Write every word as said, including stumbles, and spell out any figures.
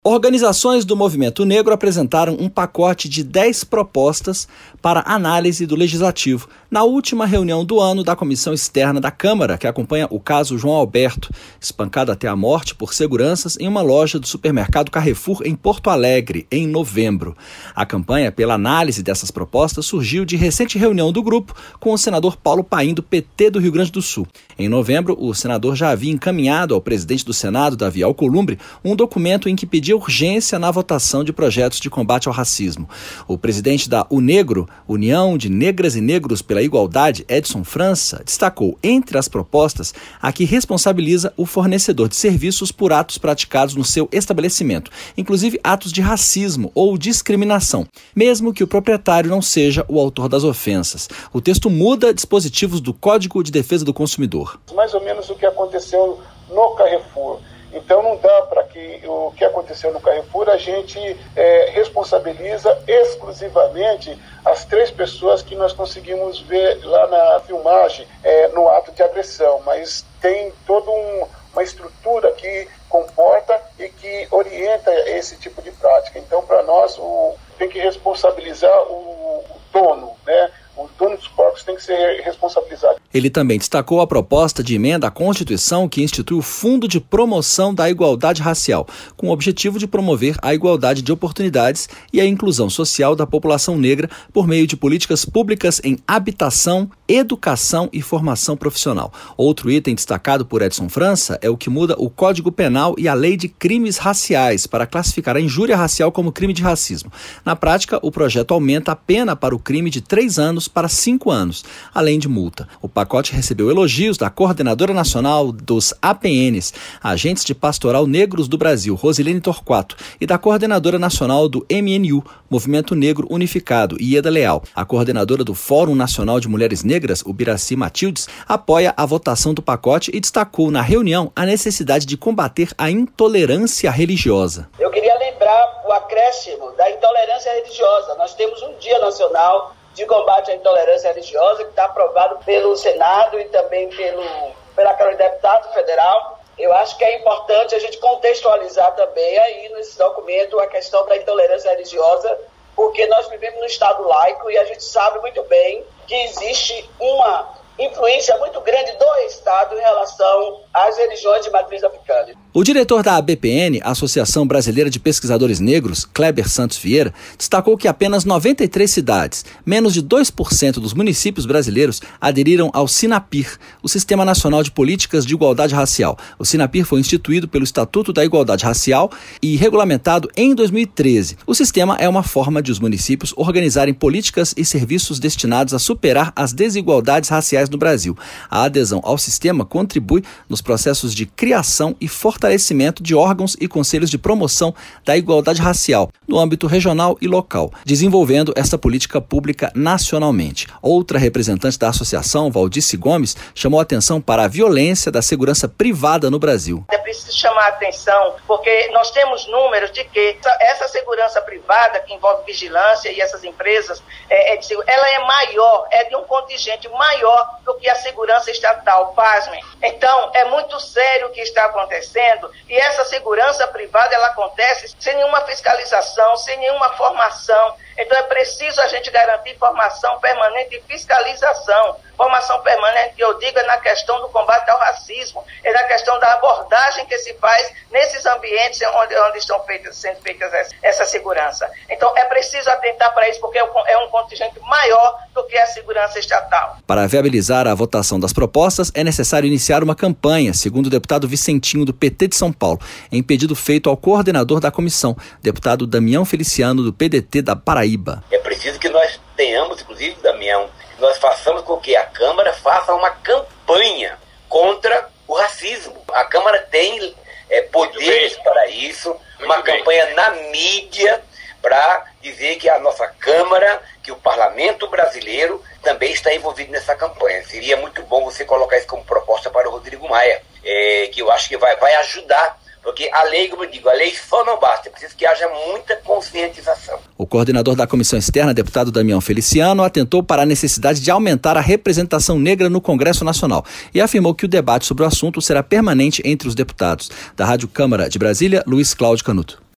Organizações do movimento negro apresentaram um pacote de dez propostas para análise do Legislativo na última reunião do ano da Comissão Externa da Câmara, que acompanha o caso João Alberto, espancado até a morte por seguranças em uma loja do supermercado Carrefour em Porto Alegre, em novembro. A campanha pela análise dessas propostas surgiu de recente reunião do grupo com o senador Paulo Paim, do P T do Rio Grande do Sul. Em novembro, o senador já havia encaminhado ao presidente do Senado, Davi Alcolumbre, um documento em que pedia urgência na votação de projetos de combate ao racismo. O presidente da UNEGRO, União de Negras e Negros pela Igualdade, Edson França, destacou entre as propostas a que responsabiliza o fornecedor de serviços por atos praticados no seu estabelecimento, inclusive atos de racismo ou discriminação, mesmo que o proprietário não seja o autor das ofensas. O texto muda dispositivos do Código de Defesa do Consumidor. Mais ou menos o que aconteceu no Carrefour. Então não dá para que o que aconteceu no Carrefour a gente é, responsabiliza exclusivamente as três pessoas que nós conseguimos ver lá na filmagem é, no ato de agressão, mas tem toda um, uma estrutura que comporta e que orienta esse tipo de prática. Então para nós o, tem que responsabilizar o, o dono, né? O dono dos porcos tem que ser responsabilizado. Ele também destacou a proposta de emenda à Constituição que institui o Fundo de Promoção da Igualdade Racial, com o objetivo de promover a igualdade de oportunidades e a inclusão social da população negra por meio de políticas públicas em habitação, educação e formação profissional. Outro item destacado por Edson França é o que muda o Código Penal e a Lei de Crimes Raciais para classificar a injúria racial como crime de racismo. Na prática, o projeto aumenta a pena para o crime de três anos para cinco anos, além de multa. O pacote recebeu elogios da Coordenadora Nacional dos A P Ns, Agentes de Pastoral Negros do Brasil, Rosilene Torquato, e da Coordenadora Nacional do M N U, Movimento Negro Unificado, Ieda Leal. A coordenadora do Fórum Nacional de Mulheres Negras, Ubiraci Matildes, apoia a votação do pacote e destacou na reunião a necessidade de combater a intolerância religiosa. Eu queria lembrar o acréscimo da intolerância religiosa. Nós temos um Dia Nacional de Combate à Intolerância Religiosa, que está aprovado pelo Senado e também pelo, pela Câmara de Deputados Federal. Eu acho que é importante a gente contextualizar também aí nesse documento a questão da intolerância religiosa, porque nós vivemos num Estado laico e a gente sabe muito bem que existe uma influência muito grande do Estado em relação às religiões de matriz africana. O diretor da A B P N, Associação Brasileira de Pesquisadores Negros, Kleber Santos Vieira, destacou que apenas noventa e três cidades, menos de dois por cento dos municípios brasileiros, aderiram ao SINAPIR, o Sistema Nacional de Políticas de Igualdade Racial. O SINAPIR foi instituído pelo Estatuto da Igualdade Racial e regulamentado em dois mil e treze. O sistema é uma forma de os municípios organizarem políticas e serviços destinados a superar as desigualdades raciais no Brasil. A adesão ao sistema contribui nos processos de criação e fortalecimento de órgãos e conselhos de promoção da igualdade racial no âmbito regional e local, desenvolvendo esta política pública nacionalmente. Outra representante da associação, Valdice Gomes, chamou a atenção para a violência da segurança privada no Brasil. É preciso chamar a atenção porque nós temos números de que essa segurança privada, que envolve vigilância e essas empresas, é, é de, ela é maior, é de um contingente maior do que a segurança estatal, pasmem. Então, é muito sério o que está acontecendo e essa segurança privada, ela acontece sem nenhuma fiscalização, sem nenhuma formação. Então, é preciso a gente garantir formação permanente e fiscalização. Formação permanente, que eu digo, é na questão do combate ao racismo, é na questão da abordagem que se faz nesses ambientes onde, onde estão feitas, sendo feitas essa, essa segurança. Então, é preciso atentar para isso, porque é um contingente maior do que a segurança estatal. Para viabilizar a votação das propostas, é necessário iniciar uma campanha, segundo o deputado Vicentinho, do P T de São Paulo, em pedido feito ao coordenador da comissão, deputado Damião Feliciano, do P D T da Paraíba. É preciso que nós tenhamos, inclusive, Damião, que nós façamos com que a Câmara faça uma campanha contra o racismo. A Câmara tem é, poderes para isso, Muito uma bem. campanha na mídia para dizer que a nossa Câmara, que o Parlamento brasileiro também está envolvido nessa campanha. Seria muito bom você colocar isso como proposta para o Rodrigo Maia, é, que eu acho que vai, vai ajudar. Porque a lei, como eu digo, a lei só não basta, é preciso que haja muita conscientização. O coordenador da Comissão Externa, deputado Damião Feliciano, atentou para a necessidade de aumentar a representação negra no Congresso Nacional e afirmou que o debate sobre o assunto será permanente entre os deputados. Da Rádio Câmara de Brasília, Luiz Cláudio Canuto.